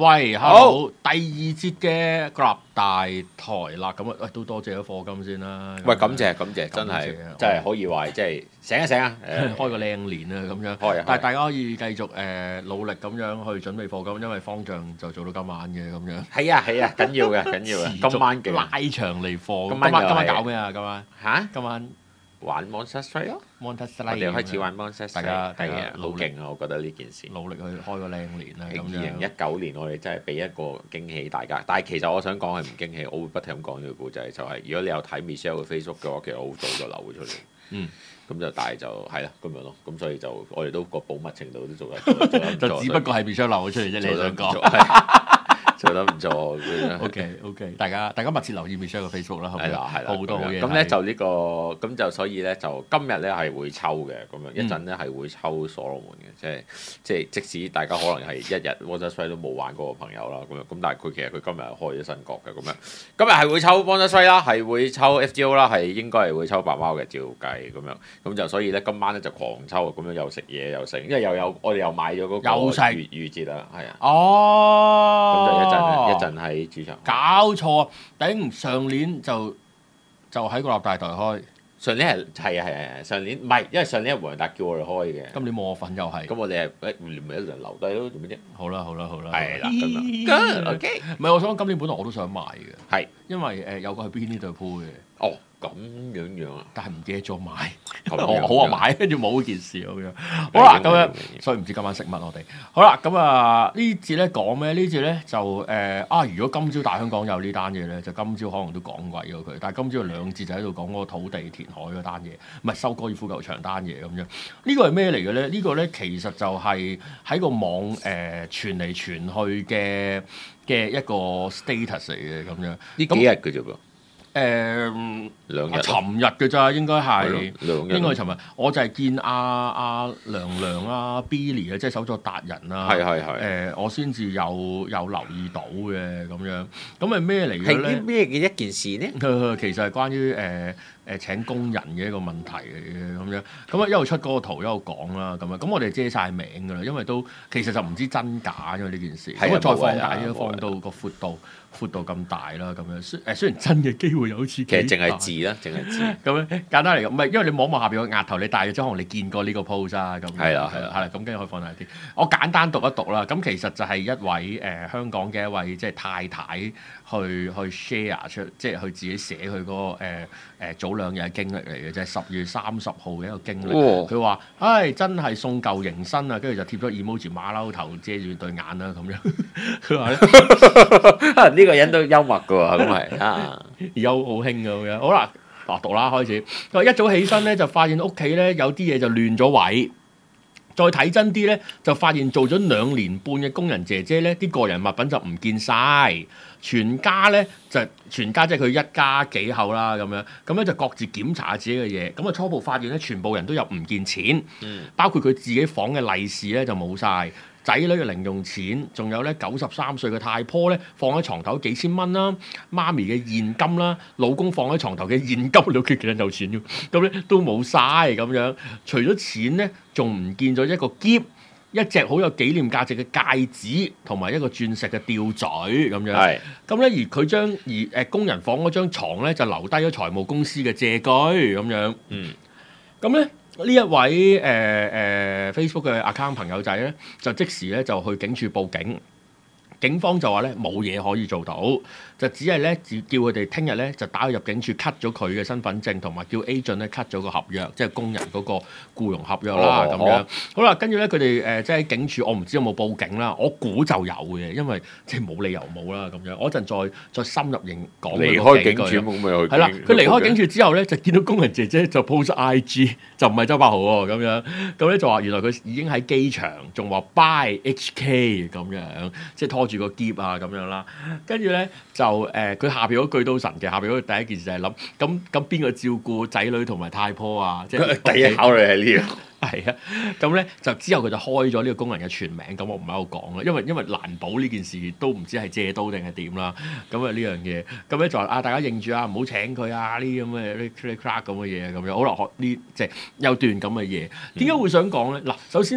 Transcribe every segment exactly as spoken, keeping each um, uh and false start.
喂，hello，第二節嘅國立大台啦，咁啊，喂，都多謝咗課金先啦。 喂，感謝感謝，真係真係可以話，即係醒一醒啊！ 開個靚年啊，咁樣。 開但係大家可以繼續誒努力咁樣去準備課金，因為方丈就做到今晚嘅咁樣。 係啊係啊，緊要嘅緊要嘅。今晚嘅拉長嚟課。 今晚今晚又係搞咩啊？今晚嚇？ 今晚玩 Monster Strike 咯， Monster 我 Strike 哋開始玩 Monster Strike， 大家大係啊，好家努力勁啊！我覺得呢件事。 努力去開個靚年啦，咁二零一樣。 九年我哋真係俾一個驚喜大家，但係其實我想講係唔驚喜，我會不停咁講呢個故仔，就係如果你有睇 Michelle 嘅 Facebook 嘅話，其實我好早就流咗出嚟。 嗯。 咁就但係就係啦，咁樣咯，咁所以就我哋都個保密程度都做得做得唔錯就只不過係 Michelle 流咗出嚟啫，你想講。 做得唔錯咁樣。 O K O K，大家大家密切留意 Michelle 嘅 Facebook 啦， 係啦係啦， 好多好嘢。 咁咧就呢個咁就所以咧就今日咧係會抽嘅，咁樣一陣咧係會抽所羅門嘅，即係即係即使大家可能係一日 Monster Strike 都冇玩過嘅朋友啦，咁樣咁但係佢其實佢今日係開咗新角嘅，咁樣今日係會抽 Monster Strike 啦，係會抽 F G O 啦，係應該係會抽白貓嘅照計咁樣，咁就所以咧今晚咧就狂抽，咁樣又食嘢又食，因為又有我哋又買咗嗰個又食預預節啦，係啊， 哦， 咁就一陣一陣喺主場。 搞錯，頂上年就就喺個立大台開， 上年係係啊係啊係上年唔係，因為上年係黃達叫我哋開嘅。 今年冇我份又係。 咁我哋係誒咪一輪留低咯，做咩啫？ 好啦好啦好啦， 係啦咁樣。OK， 唔係我想今年本來我都想買嘅， 係因為誒有個去邊呢度鋪嘅， 哦咁樣樣啊， 但係唔記得咗買， 咁樣我好話買，跟住冇件事咁樣。好啦，咁樣明明所以唔知今晚食乜我哋。好啦，咁啊呢節咧講咩？呢節咧就誒啊！如果今朝大香港有呢單嘢咧，就今朝可能都講鬼咗佢。但係今朝有兩節就喺度講嗰個土地填海嗰單嘢，唔係收高爾夫球場單嘢咁樣。呢個係咩嚟嘅咧？呢個咧其實就係喺個網誒傳嚟傳去嘅嘅一個 status 嚟嘅咁樣。 呢幾日嘅啫噃， 誒兩日啊，尋日嘅咋應該係， 兩日應該係尋日。我就係見阿阿娘娘啊 Billy 啊，即係手作達人啊， 係係係誒我先至有有留意到嘅咁樣。咁係咩嚟嘅係咧啲？咩嘅一件事呢？ 其實係關於誒誒、呃、請工人嘅一個問題嚟嘅咁樣。咁啊一路出嗰個圖一路講啦咁樣。咁我哋遮晒名㗎啦，因為都其實就唔知真假因為呢件事。咁啊再放大啲，放到個闊度。闊到咁大啦，咁樣雖誒雖然真嘅機會有好似其實淨係字啦，淨係字。 咁樣簡單嚟講，唔係因為你望望下邊個額頭，你大約即可能你見過呢個 pose 啊，咁係啦係啦係啦，咁跟住可以放大啲。我簡單讀一讀啦，咁其實就係一位誒、呃、香港嘅一位即係太太去去 share 出，即係佢自己寫佢嗰、那個誒、呃呃、早兩日嘅經歷嚟嘅，就係十月三十號嘅一個經歷。佢話、哦：唉，真係送舊迎新啊！跟住就貼咗 emoji 馬騮頭遮住對眼啦，咁樣。佢話咧。 呢個人都幽默㗎喎，咁係啊， 而家好興嘅咁樣。好啦，嗱讀啦開始。佢話一早起身咧，就發現屋企咧有啲嘢就亂咗位。再睇真啲咧，就發現做咗兩年半嘅工人姐姐咧，啲個人物品就唔見晒。全家咧就全家即係佢一家幾口啦咁樣，咁咧就各自檢查下自己嘅嘢。咁啊初步發現咧，全部人都有唔見錢， 嗯、 包括佢自己房嘅利是咧就冇晒。仔女嘅零用錢，仲有咧九十三歲嘅太婆咧放喺床頭幾千蚊啦，媽咪嘅現金啦，老公放喺床頭嘅現金，你屋企幾人有錢㗎？咁咧都冇晒咁樣，除咗錢咧，仲唔見咗一個篋，一隻好有紀念價值嘅戒指，同埋一個鑽石嘅吊墜咁樣。係咁咧，而佢將而誒工人房嗰張牀咧就留低咗財務公司嘅借據咁樣。嗯，咁咧。呢一位誒誒、呃呃、Facebook 嘅 account 朋友仔咧，就即時咧就去警署報警。警方就話咧冇嘢可以做到，就只係咧叫佢哋聽日咧就打去入境處 cut 咗佢嘅身份證，同埋叫 agent 咧 cut 咗個合約，即係工人嗰個僱傭合約啦咁、哦、樣。好啦，跟住咧佢哋誒即係警署，我唔知有冇報警啦，我估就有嘅，因為即係冇理由冇啦咁樣。我一陣再再深入認講離開警署冇咪去？ 係啦，佢離開警署之後咧，就見到工人姐姐就 post I G， 就唔係周柏豪喎咁樣。咁咧就話原來佢已經喺機場，仲話 buy H K 咁樣，即係拖住個篋啊咁樣啦，跟住咧就誒佢、呃、下邊嗰句都神嘅，下邊嗰句第一件事就係諗咁咁邊個照顧仔女同埋太婆啊？即係第一考慮係呢個係啊，咁咧就之後佢就開咗呢個工人嘅全名，咁我唔喺度講啦，因為因為難保呢件事都唔知係借刀定係點啦，咁啊呢樣嘢，咁咧就話啊大家認住啊，唔好請佢啊呢啲咁嘅呢 click clack 咁嘅嘢咁樣，好啦學呢即係有段咁嘅嘢，點解會想講咧？嗱，首先咧。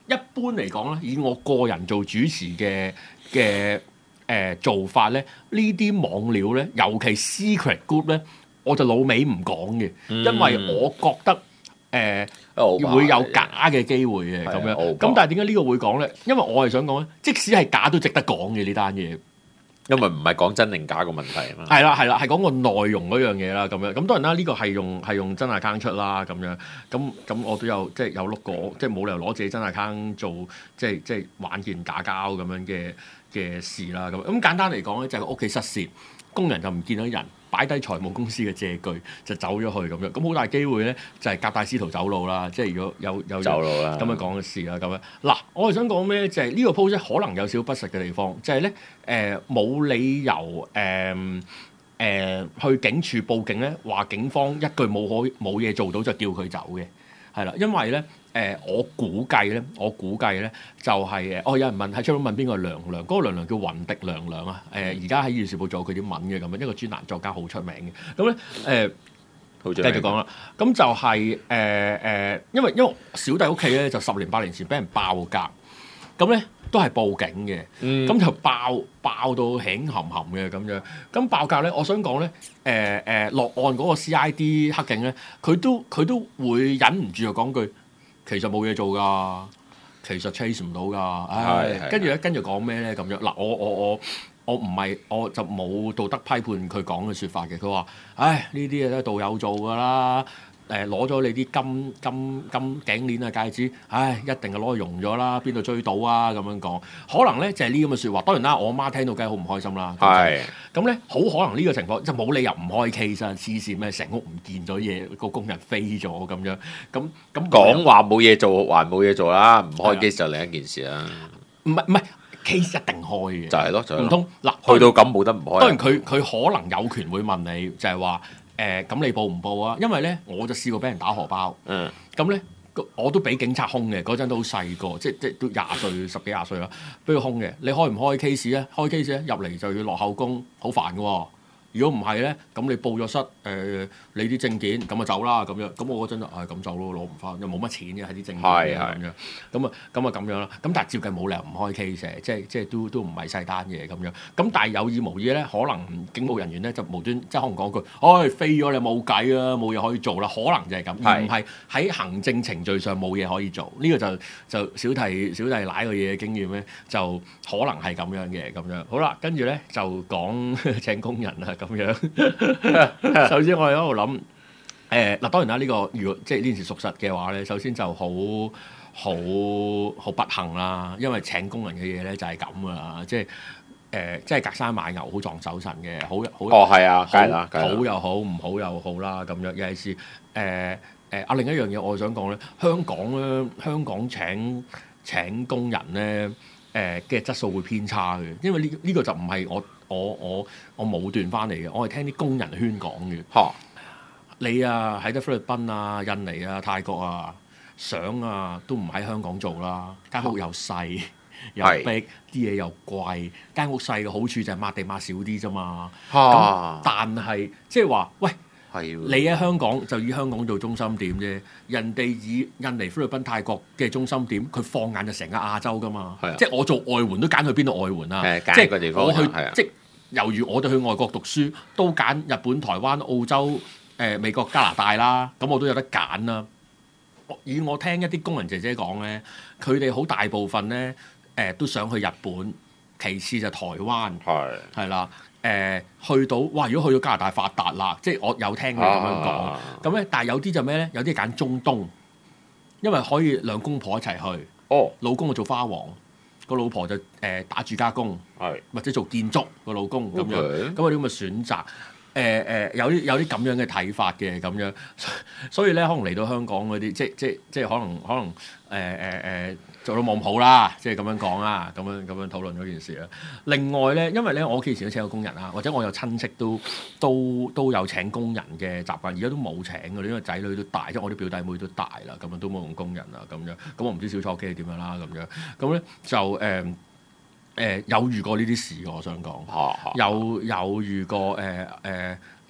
一般嚟講咧，以我個人做主持嘅嘅誒做法咧，呢啲網料咧，尤其 secret group 咧，我就老尾唔講嘅， 嗯、 因為我覺得誒、呃、會有假嘅機會嘅咁樣。咁但係點解呢個會講咧？因為我係想講咧，即使係假都值得講嘅呢單嘢。 因為唔係講真定假個問題啊嘛， 係啦係啦，係講個內容嗰樣嘢啦，咁樣咁當然啦，呢、這個係用係用真 account 出啦，咁樣咁咁我都有即係有碌過，即係冇理由攞自己真 account 做即係即係玩件假交咁樣嘅嘅事啦，咁咁簡單嚟講咧，就係屋企失竊，工人就唔見到人，擺低財務公司嘅借據就走咗去咁樣，咁好大機會咧就係夾帶私逃走佬啦，即係如果有有走佬啦咁樣講嘅事啦，咁樣嗱，我係想講咩？就係、是、呢個 post 可能有少少不實嘅地方，就係咧誒冇理由誒誒、呃呃、去警署報警咧，話警方一句冇可冇嘢做到就叫佢走嘅，係啦，因為咧。誒、呃，我估計咧，我估計咧就係、是、誒，哦，有人問喺出邊問邊個娘娘，嗰、那個娘娘叫雲迪娘娘啊。誒、呃，而家喺《電視報》做佢啲文嘅咁樣，一個專欄作家好出名嘅。咁咧誒，繼續講啦。咁就係誒誒，因為因為小弟屋企咧就十年八年前俾人爆格，咁咧都係報警嘅，咁、嗯、就爆爆到輕含含嘅咁樣。咁爆格咧，我想講咧，誒、呃、誒落案嗰個 C I D 黑警咧，佢都佢都會忍唔住就講句。其實冇嘢做㗎，其實 chase 唔到㗎，唉，跟住咧跟住講咩咧咁樣嗱，我我我我唔係我就冇道德批判佢講嘅説法嘅，佢話唉呢啲嘢都係道友做㗎啦。誒攞咗你啲金金金頸鏈啊戒指，唉一定係攞去用咗啦，邊度追到啊咁樣講，可能咧就係呢咁嘅説話。當然啦，我媽聽到梗係好唔開心啦。係咁咧，好可能呢個情況就冇理由唔開 case 啊！黐線咩？成屋唔見咗嘢，個工人飛咗咁樣，咁咁講話冇嘢做還冇嘢做啦，唔開 case 就另一件事啦。 唔係唔係 case 一定開嘅， 就係咯，就係唔通嗱去到咁冇得唔開。 當然佢佢可能有權會問你，就係話。誒咁、呃、你報唔報啊？因為咧我就試過俾人打荷包，嗯，咁咧我都俾警察兇嘅，嗰陣都好細個，即即都廿歲十幾廿歲啦，俾佢兇嘅。你開唔開 case 咧？開 case 咧入嚟就要落口供，好煩嘅喎。如果唔係咧，咁你報咗失，誒、呃、你啲證件咁啊走啦咁樣，咁我嗰陣就係咁走咯，攞唔翻，又冇乜錢嘅喺啲證件咁樣，咁啊咁啊咁樣啦。咁但係照計冇理由唔開 case，即係即係都都唔係細單嘢咁樣。咁但係有意無意咧，可能警務人員咧就無端即係可能講句，唉飛咗你冇計啊，冇嘢可以做啦，可能就係咁，而唔係喺行政程序上冇嘢可以做。呢、這個就就小弟小弟舐個嘢嘅經驗咧，就可能係咁樣嘅咁樣。好啦，跟住咧就講請工人啦。咁樣，首先我哋喺度諗，誒、呃、嗱當然啦，呢、這個如果即係呢件事屬實嘅話咧，首先就好好好不幸啦，因為請工人嘅嘢咧就係咁噶啦，即係誒、呃、即係隔山買牛好撞手神嘅，好好哦係啊，梗係啦， 好又好，唔好又好啦，咁樣尤其是誒誒啊另一樣嘢，我想講咧，香港咧，香港請請工人咧，誒、呃、嘅質素會偏差嘅，因為呢、這、呢個就唔係我。我我我冇斷翻嚟嘅，我係聽啲工人圈講嘅。嚇哈，你啊喺得菲律賓啊、印尼啊、泰國啊，想啊都唔喺香港做啦。間屋又細又逼，啲嘢是又貴。間屋細嘅好處就係抹地抹少啲啫嘛。咁哈但係即係話，喂，的你喺香港就以香港做中心點啫。人哋以印尼、菲律賓、泰國嘅中心點，佢放眼就成個亞洲噶嘛。的即係我做外援都揀去邊度外援啊？即係地方我去，即係猶如我哋去外國讀書，都揀日本、台灣、澳洲、誒、呃、美國、加拿大啦。咁我都有得揀啦。以我聽一啲工人姐姐講咧，佢哋好大部分咧，誒、呃、都想去日本，其次就台灣，係係啦。誒、呃、去到哇！如果去到加拿大發達啦，即係我有聽佢咁樣講。咁咧、啊，但係有啲就咩咧？有啲揀中東，因為可以兩公婆一齊去。哦，老公就做花王，個老婆就誒、呃、打住家工，係或者做建築個老公咁樣。咁有啲咁嘅選擇。誒、呃、誒、呃、有啲有啲咁樣嘅睇法嘅咁樣，所以咧可能嚟到香港嗰啲，即即即可能可能誒誒誒做到冇咁好啦，即係咁樣講啦，咁樣咁樣討論嗰件事啦。另外咧，因為咧我屋企以前都請過工人啊，或者我有親戚都都都有請工人嘅習慣，而家都冇請嘅，因為仔女都大，即係我啲表弟妹都大啦，咁樣都冇用工人啦，咁樣咁我唔知小初機係點樣啦，咁樣咁咧就誒。呃誒、呃、有遇過呢啲事，我想講，有有遇過誒誒、呃呃，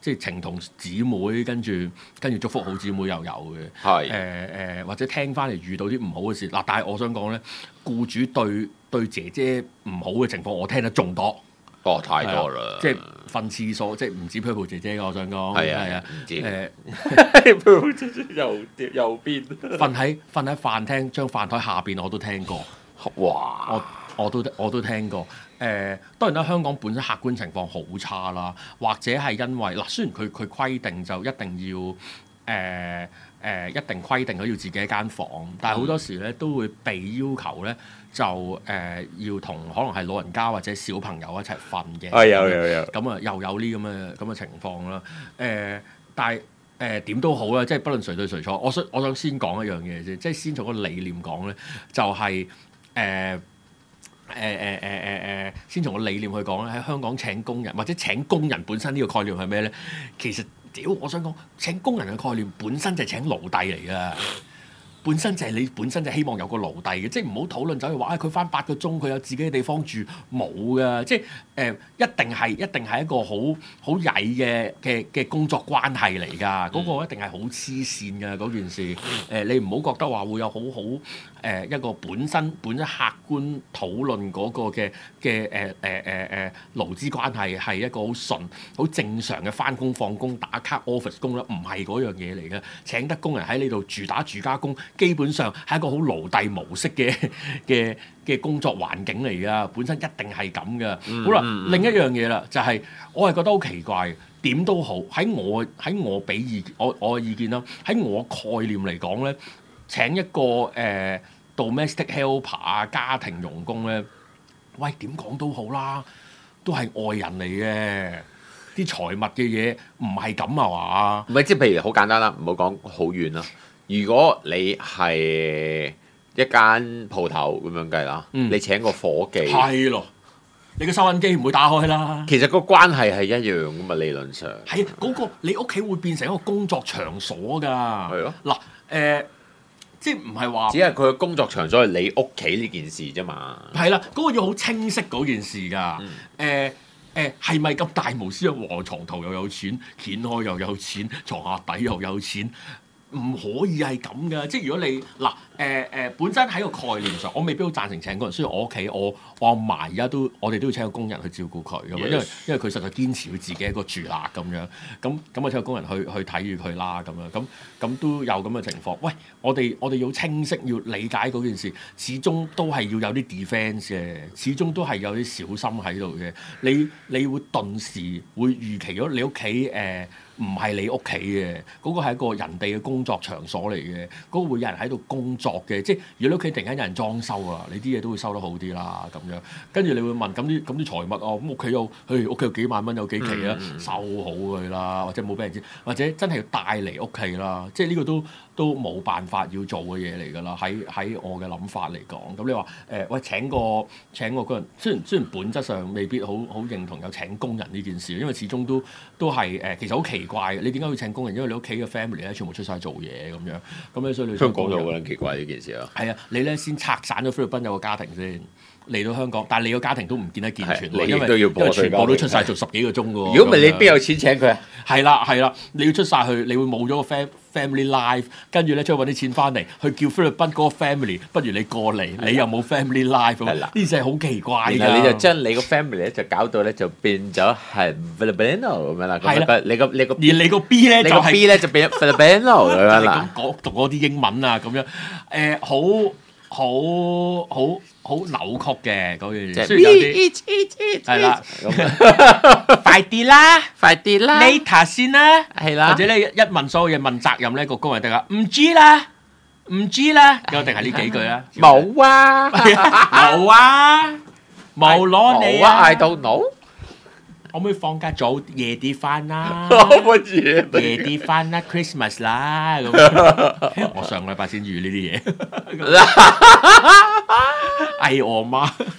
即係情同姊妹，跟住跟住祝福好姊妹又有嘅。 係誒誒，或者聽翻嚟遇到啲唔好嘅事嗱，但係我想講咧，僱主對對姐姐唔好嘅情況，我聽得仲多。 哦，太多啦！ 即係瞓廁所，即係唔止 Purple 姐姐嘅，我想講係啊係啊， 唔知誒 Purple 姐姐又又變瞓喺瞓喺飯廳張飯台下邊，我都聽過。 哇！ 我我都我都聽過。誒、呃，當然啦，香港本身客觀情況好差啦，或者係因為嗱，雖然佢佢規定就一定要誒誒、呃呃、一定規定佢要自己一間房，但係好多時咧都會被要求咧就誒、呃、要同可能係老人家或者小朋友一齊瞓嘅。 係有有有。 咁啊，又有呢咁嘅咁嘅情況啦。誒、呃，但係誒點都好啦，即係不論誰對誰錯，我想我想先講一樣嘢啫，即係先從個理念講咧，就係、是、誒。呃誒誒誒誒誒，先從個理念去講咧，喺香港請工人或者請工人本身呢個概念係咩咧？其實屌，我想講請工人嘅概念本身就係請奴隸嚟㗎。本身就係你本身就希望有個奴隸嘅，即係唔好討論走去話佢返八個鐘，佢有自己嘅地方住，冇㗎，即係誒、呃、一定係一定係一個好好曳嘅嘅嘅工作關係嚟㗎，嗰、嗯、個一定係好黐線㗎嗰件事。誒、呃、你唔好覺得話會有好好誒一個本身本身客觀討論嗰個嘅嘅誒誒誒誒勞資關係係一個好純好正常嘅返工放工打卡 office 工啦，唔係嗰樣嘢嚟嘅。請得工人喺呢度住打住家工。基本上係一個好奴隸模式嘅嘅嘅工作環境嚟㗎，本身一定係咁㗎。嗯、好啦，嗯、另一樣嘢啦，就係、是、我係覺得好奇怪，點都好喺我喺我俾意我我嘅意見啦，喺我概念嚟講咧，請一個誒、呃、domestic helper 啊家庭傭工咧，喂點講都好啦，都係外人嚟嘅，啲財物嘅嘢唔係咁啊嘛。唔係， 即係譬如好簡單啦，唔好講好遠啦。如果你係一間鋪頭咁樣計啦，嗯、你請個伙計， 係咯，你個收銀機唔會打開啦。 其實個關係係一樣噶嘛，理論上。 係啊，嗰、嗰個你屋企會變成一個工作場所㗎。係咯的。嗱誒、呃，即係唔係話？只係佢嘅工作場所係你屋企呢件事啫嘛。 係啦，嗰、嗰個要好清晰嗰件事㗎。誒、嗯。誒係咪咁大無私啊？黃床頭又有錢，掀開又有錢，床下底又有錢。唔可以係咁噶，即係如果你嗱誒誒本身喺個概念上，我未必好贊成請工人。雖然我屋企我我阿嫲而家都我哋都要請個工人去照顧佢咁樣，因為因為佢實在堅持佢自己一個住啦咁樣，咁咁我請個工人去去睇住佢啦咁樣，咁咁都有咁嘅情況。喂，我哋我哋要清晰要理解嗰件事，始終都係要有啲 defence 嘅，始終都係有啲小心喺度嘅。你你會頓時會預期咗你屋企誒唔係你屋企嘅，嗰個係一個人哋嘅工作場所嚟嘅，嗰個會有人喺度工作嘅。即係如果你屋企突然間有人裝修啊，你啲嘢都會收得好啲啦咁樣。跟住你會問咁啲咁啲財物啊，咁屋企有，誒屋企有幾萬蚊有幾期啊，嗯、收好佢啦，或者冇俾人知，或者真係要帶嚟屋企啦。即係呢個都都冇辦法要做嘅嘢嚟㗎啦。喺喺我嘅諗法嚟講，咁你話誒、呃、喂請個請個工人，雖然雖然本質上未必好好認同有請工人呢件事，因為始終都都係誒、呃、其實好奇怪嘅。你點解要請工人？因為你屋企嘅 family 咧全部出晒做嘢咁樣，咁咧所以你香港就好撚奇怪呢件事啊。 係啊，你咧先拆散咗菲律賓有個家庭先。嚟到香港，但係你個家庭都唔見得健全， 你因為都要因為全部都出晒做十幾個鐘嘅喎。 如果唔係你邊有錢請佢啊？ 係啦係啦，你要出晒去，你會冇咗個 fam family life， 跟住咧再揾啲錢翻嚟，去叫菲律賓嗰個 family， 不如你過嚟，你又冇 family life， 呢啲係好奇怪㗎。 然後你就將你個 family 咧就搞到咧就變咗係 Filipino 咁樣啦。係啦，你個你個而你個 B 咧就係 B 咧就變咗 Filipino 咁樣啦。 講讀嗰啲英文啊咁樣，誒好好好。好扭曲嘅嗰樣嘢，雖然有啲係啦，快啲啦，快啲啦 ，later 先啦，係啦，或者咧一問所有嘢問責任咧，個工人得㗎，唔知啦，唔知啦，一定係呢幾句啦， 冇啊， 冇啊，冇攞你啊 ，I don't know。 可唔可以放假早夜啲翻啦？ 乜嘢？ 夜啲翻啦 ，Christmas 啦咁。我上個禮拜先遇呢啲嘢，哎我媽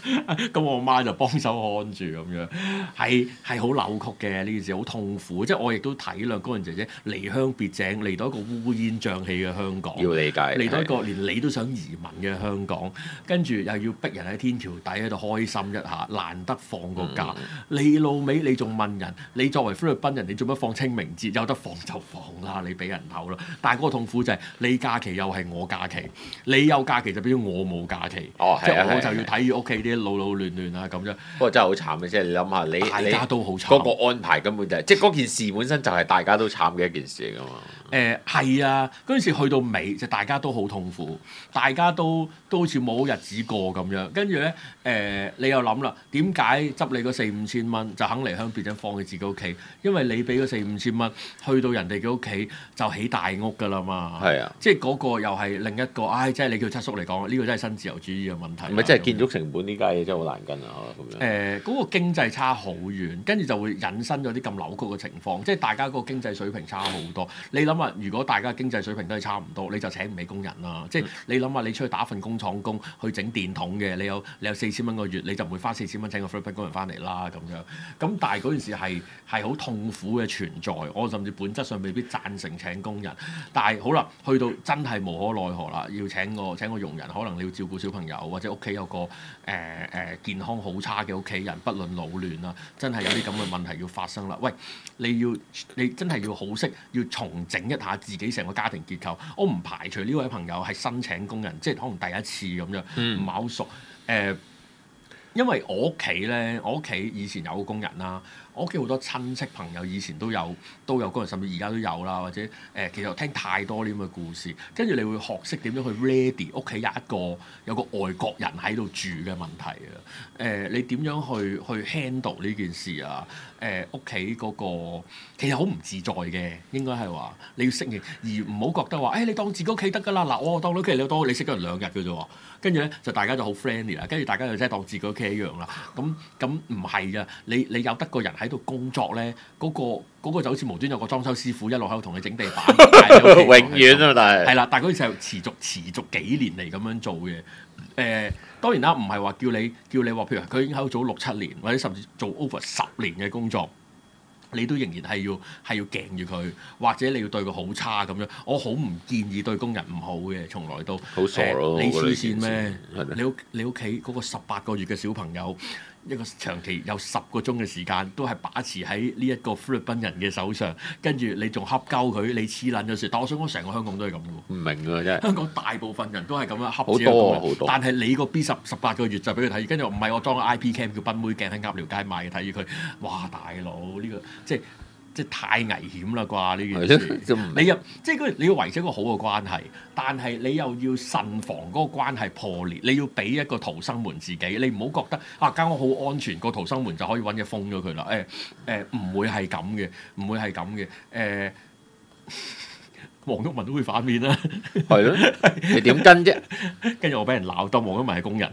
咁我媽就幫手看住咁樣，係係好扭曲嘅呢件事，好痛苦。即係我亦都體諒高人姐姐離鄉別井嚟到一個烏煙瘴氣嘅香港， 要理解嚟到一個連你都想移民嘅香港，跟住又要逼人喺天橋底喺度開心一下，難得放個假， 嗯、 你老味你仲問人，你作為菲律賓人，你做乜放清明節？有得放就放啦，你俾人唞啦。但係嗰個痛苦就係、是、你假期又係我假期，你有假期就變咗我冇假期， 哦、 即係係我就要睇住屋企啲老老亂亂啊咁樣。 不過真係好慘嘅，即係你諗下，你大家都好慘， 嗰個安排根本就係、是，即係嗰件事本身就係大家都慘嘅一件事嚟㗎嘛。 誒係、呃、啊，嗰陣時去到尾就大家都好痛苦，大家都都好似冇日子過咁樣。跟住咧誒，你又諗啦，點解執你嗰四五千蚊就肯離鄉別井放棄自己屋企？因為你俾嗰四五千蚊去到人哋嘅屋企就起大屋㗎啦嘛。 係啊， 即係嗰個又係另一個，唉、哎，即係你叫七叔嚟講，呢、這個真係新自由主義嘅問題。 唔係，即係建築成本呢家嘢真係好難跟啊咁樣。誒、 呃，嗰、那個經濟差好遠，跟住就會引申咗啲咁扭曲嘅情況，即係大家個經濟水平差好多。你諗下，如果大家經濟水平都係差唔多，你就請唔起工人啦。即係你諗下，你出去打份工廠工去整電筒嘅，你有你有四千蚊個月，你就唔會花四千蚊請個菲律賓工人翻嚟啦咁樣。咁但係嗰件事係係好痛苦嘅存在，我甚至本質上未必贊成請工人。但係好啦，去到真係無可奈何啦，要請個請個傭人，可能你要照顧小朋友，或者屋企有個誒誒、呃呃、健康好差嘅屋企人，不論老嫩啦，真係有啲咁嘅問題要發生啦。喂，你要你真係要好識要重整一下自己成個家庭結構。我唔排除呢位朋友係新請工人，即係可能第一次咁樣，唔係好熟誒、呃。因為我屋企咧，我屋企以前有個工人啦。我屋企好多親戚朋友以前都有都有工人，甚至而家都有啦，或者誒、呃，其實我聽太多呢咁嘅故事，跟住你會學識點樣去 ready 屋企有一個有個外國人喺度住嘅問題啊！誒、呃，你點樣去去 handle 呢件事啊？誒，屋企嗰個其實好唔自在嘅，應該係話你要適應，而唔好覺得話誒、哎、你當自己屋企得㗎啦。嗱，我當你屋企你當你識咗人兩日嘅啫喎，跟住咧就大家就好 friendly 啦，跟住大家就真係當自己屋企一樣啦。咁咁唔係㗎，你你有得個人喺度工作咧，嗰、嗰個嗰個就好似無端有個裝修師傅一路喺度同你整地板， 永遠啊！但係係啦，但係嗰陣時係持續持續幾年嚟咁樣做嘅。誒、呃，當然啦，唔係話叫你叫你話，譬如佢已經喺度做六七年，或者甚至做 over 十年嘅工作，你都仍然係要係要鏡住佢，或者你要對佢好差咁樣。我好唔建議對工人唔好嘅，從來都好傻咯、 呃！你黐線咩？ 的你屋你屋企嗰個十八個月嘅小朋友，一個長期有十個鐘嘅時間，都係把持喺呢一個菲律賓人嘅手上，跟住你仲恰鳩佢，你黐撚咗線。但我想講成個香港都係咁嘅喎。 唔明啊，真係香港大部分人都係咁樣恰好多好多。 但係你個 B 十十八個月就俾佢睇，跟住唔係我裝個 I P cam 叫賓妹鏡喺鴨寮街賣嘅，睇住佢，哇大佬呢、呢個即係。即係太危險啦啩呢件事，你又即係你要維持一個好嘅關係，但係你又要慎防嗰個關係破裂，你要俾一個逃生門自己，你唔好覺得啊間屋好安全，個逃生門就可以揾嘢封咗佢啦。誒誒唔會係咁嘅，唔會係咁嘅。誒、欸，黃毓民都會反面啦， 係咯，你點跟啫？ 跟住我俾人鬧，當黃毓民係工人。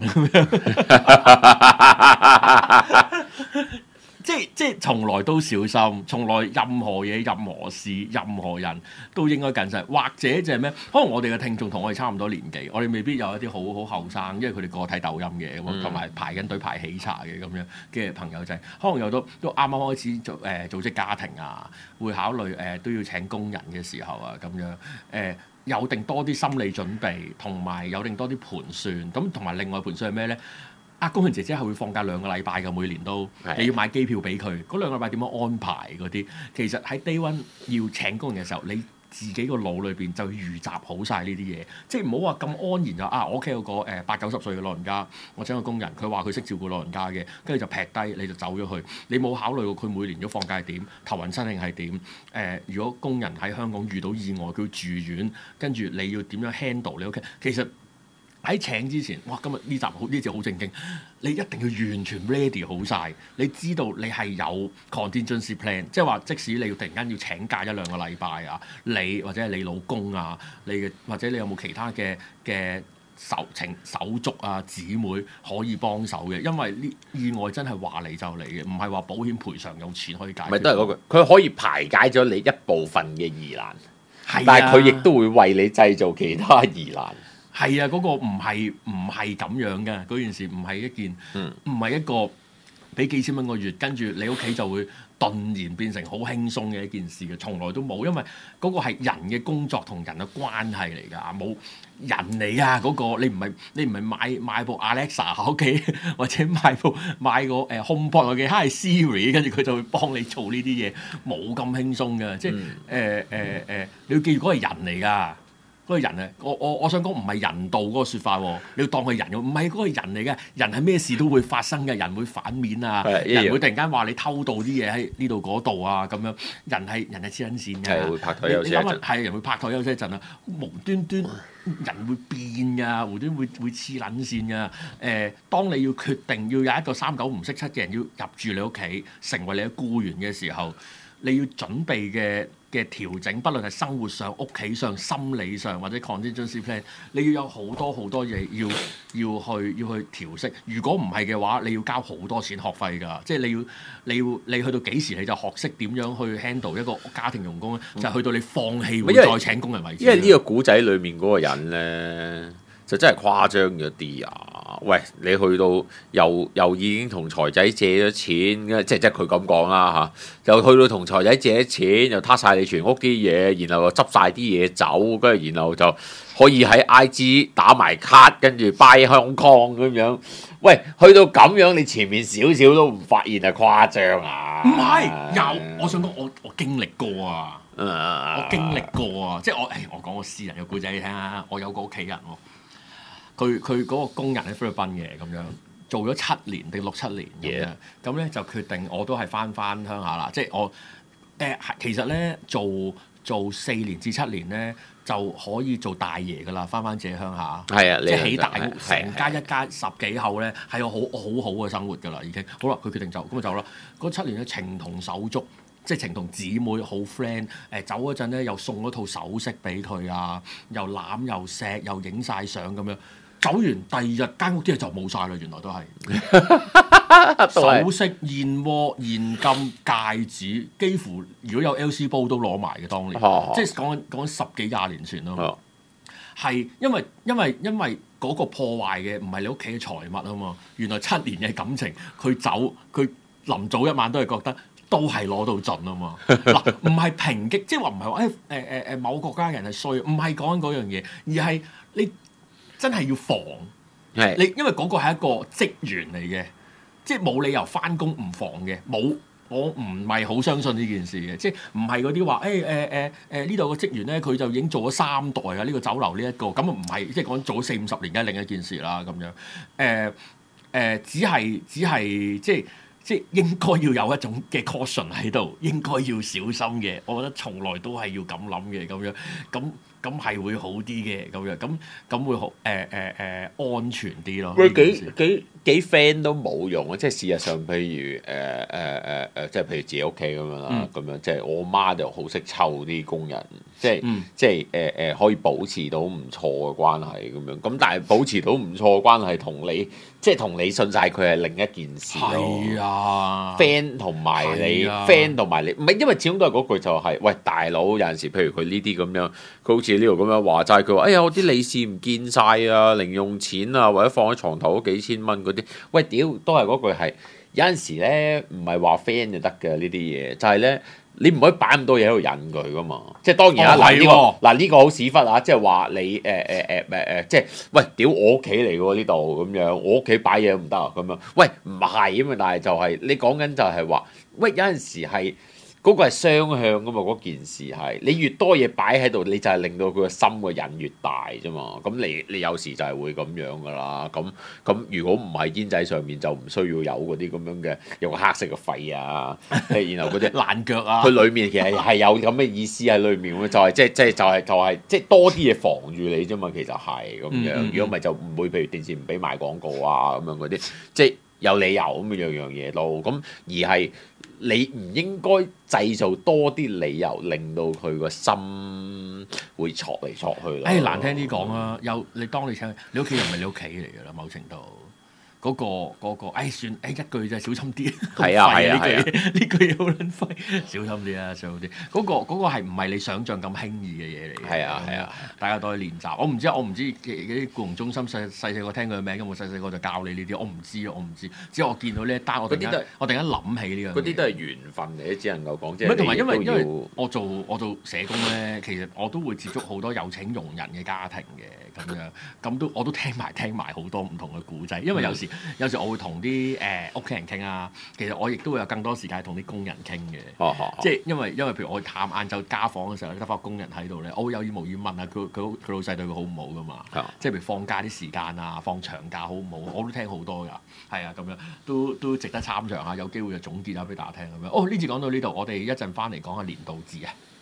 即係即係，從來都小心，從來任何嘢、任何事、任何人都應該謹慎。或者就係咩？可能我哋嘅聽眾同我哋差唔多年紀，我哋未必有一啲好好後生，因為佢哋個睇抖音嘅咁，同埋排緊隊排喜茶嘅咁樣嘅朋友仔，可能有都都啱啱開始做誒、呃、組織家庭啊，會考慮誒、呃、都要請工人嘅時候啊咁樣誒、呃，有定多啲心理準備，同埋有定多啲盤算。咁同埋另外盤算係咩咧？啊，工人姐姐係會放假兩個禮拜嘅，每年都的你要買機票俾佢。嗰兩個禮拜點樣安排嗰啲？其實喺 day one 要請工人嘅時候，你自己個腦裏邊就預習好晒呢啲嘢，即係唔好話咁安然就啊！我屋企有個誒八九十歲嘅老人家，我請個工人，佢話佢識照顧老人家嘅，跟住就劈低你就走咗去。你冇考慮過佢每年如果放假係點，頭暈身慶係點？誒、呃，如果工人喺香港遇到意外，佢住院，跟住你要點樣 handle 你屋企？其實喺請之前，哇！今日呢集好呢集好正經，你一定要完全 ready 好晒。你知道你係有 contingency plan，即係話即使你要突然間要請假一兩個禮拜啊，你或者係你老公啊，你嘅或者你有冇其他嘅嘅手情手足啊姊妹可以幫手嘅，因為呢意外真係話嚟就嚟嘅，唔係話保險賠償有錢可以解決。 咪都係嗰句，佢可以排解咗你一部分嘅疑難， 啊、 但係佢亦都會為你製造其他疑難。 係啊，嗰、個唔係唔係咁樣嘅，嗰件事唔係一件，唔係、嗯、一個俾幾千蚊個月，跟住你屋企就會頓然變成好輕鬆嘅一件事嘅，從來都冇，因為嗰個係人嘅工作同人嘅關係嚟㗎，冇人嚟啊嗰、個，你唔係你唔係買買部 Alexa 喺屋企，或者買部買個誒 HomePod 嘅 Hi Siri，跟住佢就會幫你做呢啲嘢，冇咁輕鬆㗎，即係誒誒誒，你要記住嗰個係人嚟㗎。嗰個人啊，我我我想講唔係人道嗰個説法喎，你要當佢人嘅，唔係嗰個人嚟嘅，人係咩事都會發生嘅，人會反面啊，人會突然間話你偷渡啲嘢喺呢度嗰度啊咁樣，人係人係黐撚線㗎， 係會拍台休息一陣， 係人會拍台休息一陣啊，無端端人會變㗎，無端會會黐撚線㗎，誒、呃，當你要決定要有一個三九唔識七嘅人要入住你屋企，成為你嘅僱員嘅時候，你要準備嘅嘅調整，不論係生活上、屋企上、心理上或者 contingency plan， 你要有好多好多嘢要要去要去調適。如果唔係嘅話，你要交好多錢學費㗎。即係你要你要你去到幾時你就學識點樣去 handle 一個家庭傭工咧？嗯、就係去到你放棄會再請工人為止。 因為呢個古仔裡面嗰個人咧，就真係誇張咗啲啊！喂，你去到又又已經同財仔借咗錢，即係即係佢咁講啦嚇，又去到同財仔借咗錢，又撻晒你全屋啲嘢，然後又執晒啲嘢走，跟住然後就可以喺 I G 打埋卡，跟住 buy Hong Kong咁樣。喂，去到咁樣，你前面少少都唔發現係誇張啊？ 唔係，有我想講，我我經歷過啊，我經歷過啊，即係我誒，我講個私人嘅故仔你聽下，我有個屋企人喎。佢佢嗰個工人喺菲律賓嘅咁樣做咗七年定六七年咁樣，咁咧 Yeah. 就決定我都係翻翻鄉下啦。即係我誒、呃、其實咧做做四年至七年咧就可以做大爺噶啦，翻翻自己鄉下。係啊，即係起大屋，成家一家十幾口咧係有好好好嘅生活噶啦，已經好啦。佢決定走，咁就走啦。嗰七年嘅情同手足，即係情同姊妹好 friend。誒走嗰陣咧又送咗套首飾俾佢啊，又攬又錫又影晒相咁樣。走完第二日間屋啲嘢就冇晒啦，原來都係首飾、燕窩、現金、戒指，幾乎如果有 L C 煲都攞埋嘅當年，啊、即係講緊講緊十幾廿年前咯。係、啊、因為因為因為嗰個破壞嘅唔係你屋企嘅財物啊嘛，原來七年嘅感情，佢走佢臨早一晚都係覺得都係攞到盡啊嘛。嗱，唔係抨擊，即係話唔係話誒誒誒誒某個國家人係衰，唔係講緊嗰樣嘢，而係你。真係要防， 係你因為嗰個係一個職員嚟嘅，即係冇理由翻工唔防嘅，冇我唔係好相信呢件事嘅，即係唔係嗰啲話誒誒誒誒呢度個職員咧佢就已經做咗三代啊，呢、呢個酒樓呢一個咁啊唔係，即係講做咗四五十年嘅另一件事啦咁樣，誒、呃、誒、呃、只係只係即係即係應該要有一種嘅 caution 喺度，應該要小心嘅，我覺得從來都係要咁諗嘅咁樣咁。咁係會好啲嘅咁樣，咁咁會好誒誒誒安全啲咯。 喂，幾幾幾 friend 都冇用啊！即係事實上，譬如誒誒誒誒，即係譬如自己屋企咁樣啦，咁、嗯、樣即係我媽就好識湊啲工人，即係、嗯、即係誒誒可以保持到唔錯嘅關係咁樣。咁但係保持到唔錯嘅關係，同你即係同你信晒佢係另一件事咯。係啊，friend 同埋你 friend 同埋你，唔係因為始終都係嗰句就係、是，喂大佬有陣時，譬如佢呢啲咁樣，佢好似。呢度咁樣話齋，佢話：哎呀，我啲利是唔見晒啊，零用錢啊，或者放喺床頭嗰幾千蚊嗰啲，喂屌，都係嗰句係有陣時咧，唔係話 friend 就得嘅呢啲嘢，就係、是、咧你唔可以擺咁多嘢喺度引佢噶嘛。即係當然啦，嗱呢、哦這個嗱呢、這個好屎忽啊！即係話你誒誒誒誒誒，即係喂屌我屋企嚟嘅喎呢度咁樣，我屋企擺嘢都唔得啊咁樣。喂唔係啊嘛，但係就係、是、你講緊就係話，喂有陣時係。嗰個係雙向噶嘛，嗰件事係你越多嘢擺喺度，你就係令到佢個心個癮越大啫嘛。咁你你有時就係會咁樣噶啦。咁咁如果唔係煙仔上面就唔需要有嗰啲咁樣嘅有個黑色嘅肺啊，然後嗰啲爛腳啊， 佢裡面其實係有咁嘅意思喺裡面，就係即係即係就係就係即係多啲嘢防住你啫嘛。其實係咁樣，如果唔係就唔會譬如電視唔俾賣廣告啊咁樣嗰啲，即係有理由咁樣樣嘢咯。咁而係。你唔應該製造多啲理由，令到佢個心會挫嚟挫去咯。 誒難聽啲講啦，有你當你請你屋企人唔係你屋企嚟㗎啦，某程度嗰個嗰個，誒算誒一句啫，小心啲。 係啊係啊呢句呢句嘢好撚廢，小心啲啊，小心啲。嗰個嗰個係唔係你想象咁輕易嘅嘢嚟嘅？ 係啊係啊， 大家都去練習。我唔知我唔知嗰啲僱傭中心細細細個聽佢嘅名，咁我細細個就教你呢啲，我唔知我唔知。只係我見到呢一單，我突然間我突然間諗起呢樣。 嗰啲都係緣分嚟，只能夠講即係。同埋因為你因為我做我做社工咧，其實我都會接觸好多有請傭人嘅家庭嘅咁樣，咁都我都聽埋聽埋好多唔同嘅故仔。因為有時、嗯、有時我會同啲誒屋企人傾啊，其實我亦都會有更多時間同啲工人傾嘅。 哦哦、 即係因為因為譬如我探晏晝家訪嘅時候，得翻工人喺度咧，我會有意無意問下佢佢佢老細對佢好唔好噶嘛？ 哦、 即係譬如放假啲時間啊，放長假好唔好？我都聽好多㗎。係啊，咁樣都都值得參詳下，有機會就總結下俾大家聽咁樣。哦，呢次講到呢度，我哋一陣翻嚟講下年度字啊。